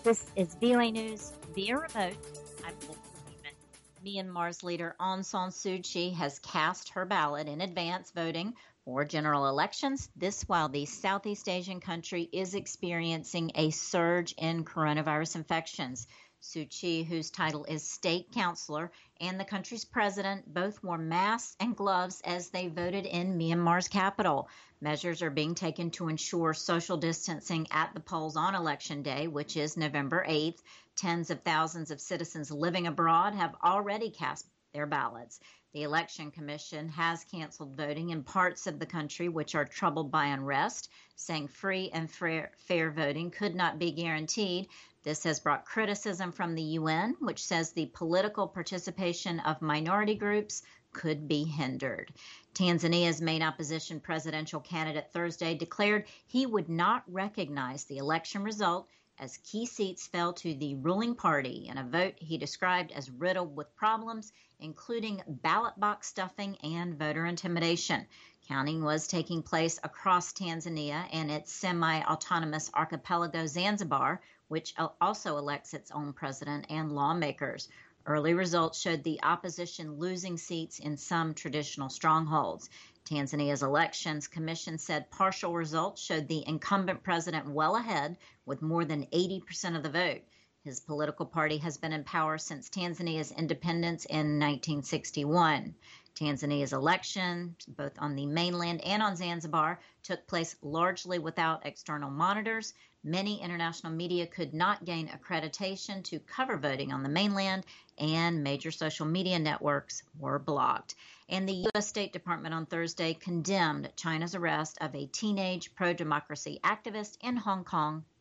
This is VOA News via remote. I'm Laura Lehman. Myanmar's leader Aung San Suu Kyi has cast her ballot in advance voting for general elections. This while the Southeast Asian country is experiencing a surge in coronavirus infections. Suu Kyi, whose title is state counselor, and the country's president both wore masks and gloves as they voted in Myanmar's capital. Measures are being taken to ensure social distancing at the polls on Election Day, which is November 8th. Tens of thousands of citizens living abroad have already cast their ballots. The Election Commission has canceled voting in parts of the country which are troubled by unrest, saying free and fair voting could not be guaranteed. This has brought criticism from the UN, which says the political participation of minority groups could be hindered. Tanzania's main opposition presidential candidate Thursday declared he would not recognize the election result as key seats fell to the ruling party in a vote he described as riddled with problems, including ballot box stuffing and voter intimidation. Counting was taking place across Tanzania and its semi-autonomous archipelago Zanzibar, which also elects its own president and lawmakers. Early results showed the opposition losing seats in some traditional strongholds. Tanzania's Elections Commission said partial results showed the incumbent president well ahead with more than 80% of the vote. His political party has been in power since Tanzania's independence in 1961. Tanzania's election, both on the mainland and on Zanzibar, took place largely without external monitors. Many international media could not gain accreditation to cover voting on the mainland, and major social media networks were blocked. And the U.S. State Department on Thursday condemned China's arrest of a teenage pro-democracy activist in Hong Kong